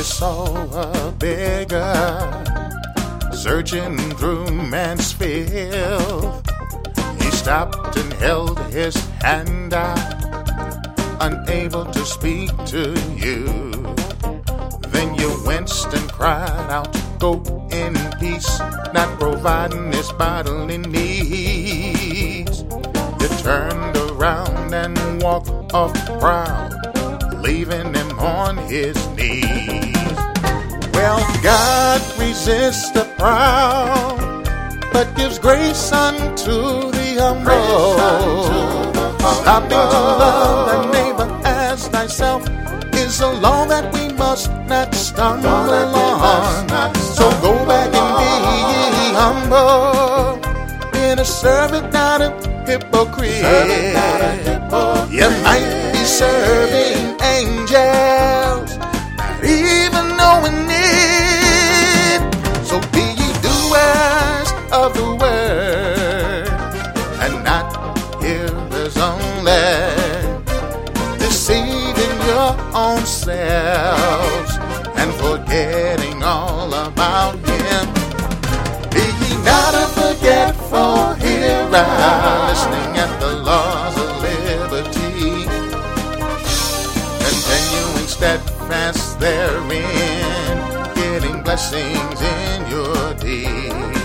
saw a beggar searching through man's filth. He stopped and held his hand out, unable to speak to you. Then you winced and cried out, "Go in peace," not providing his bodily needs. You turned around and walked off proud, leaving him on his knees. Well, God resists the proud, but gives grace unto the humble. Stopping to love thy neighbor as thyself is a law that we must not stumble on. So go back and be ye humble, being a servant, not a hypocrite. You might be serving angels, not even knowing it. So be ye doers of the word, and not hearers only, deceiving your own selves and forgetting all about him. Be ye not a forgetful hearer, listening at the laws of liberty, continuing steadfast therein, getting blessings in your deeds.